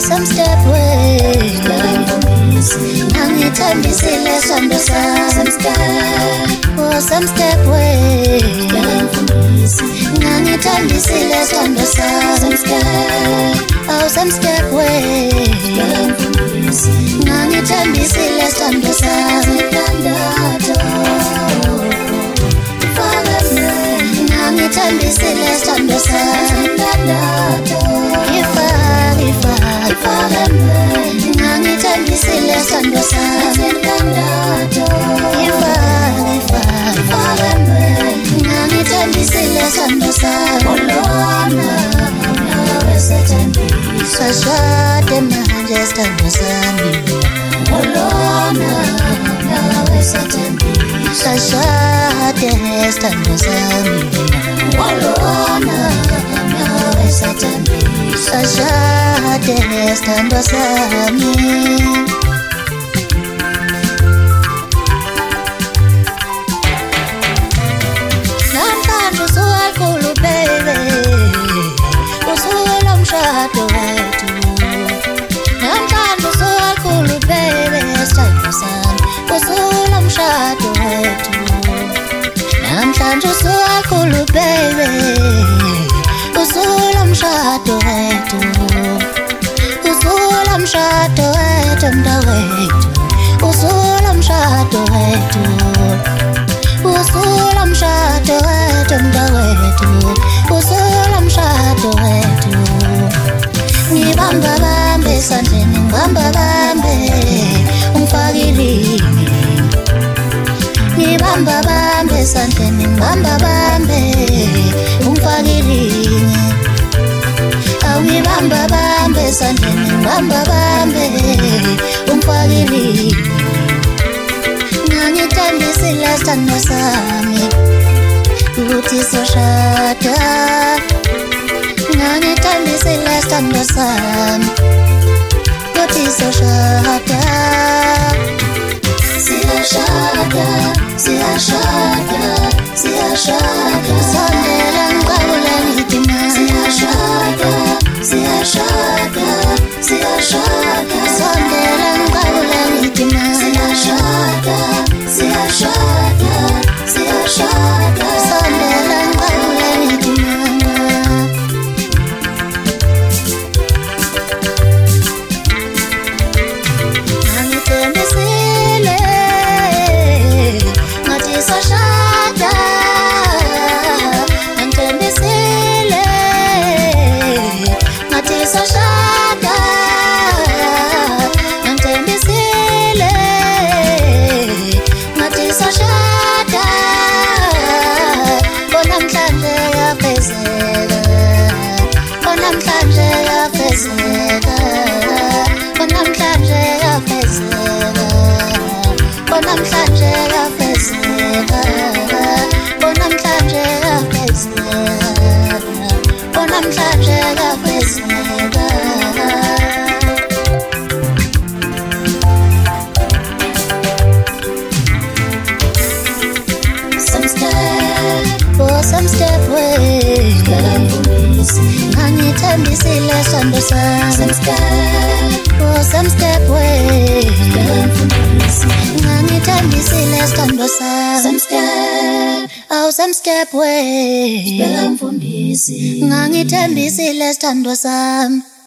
some step way. Angithembisile sando some step way. Angithembisile sando some step way. Angithembisile sando Angithembisile sando Angithembisile sando Angithembisile sando Sashade manje sando sami Sashade sando sami Sashade sando sami Namhlanje usuwakhulu baby Usulo mshado wethu Namhlanje usuwakhulu baby sithando sami Usulo mshado wethu Namhlanje usuwakhulu baby Usulo mshado wethu Usulo mshado wethu mntawethu Usulo mshado wethu Usulo mshado wethu mntawethu Usulo mshado wethu Ngibamba bambe esandleni ngibamba bambe ungifakilini Ngibamba bambe esandleni ngibamba bambe ungifakilini Ngibamba bambe esandleni ngibamba bambe ungifakilini Ngithembisile sithando sami ukuthi soshada Ngithembisile sithando sami ukuthi soshada Siyashada Sondela ngiqabula ngithi ma Siyashada Sondela ngiqabula ngithi ma Sondela ngiqabula ngithi ma Angithembisile ngathi soshada Angithembisile ngathi soshada Angithembisile ngathi soshada Bonamhlanje yafezeka Bonamhlanje yafezeka Bonamhlanje yafezeka Bonamhlanje yafezeka Bonamhlanje yafezeka Bonamhlanje yafezeka Some step way Angithembisile sando sami Some step way Angithembisile sando sami Some step way Angithembisile sando sami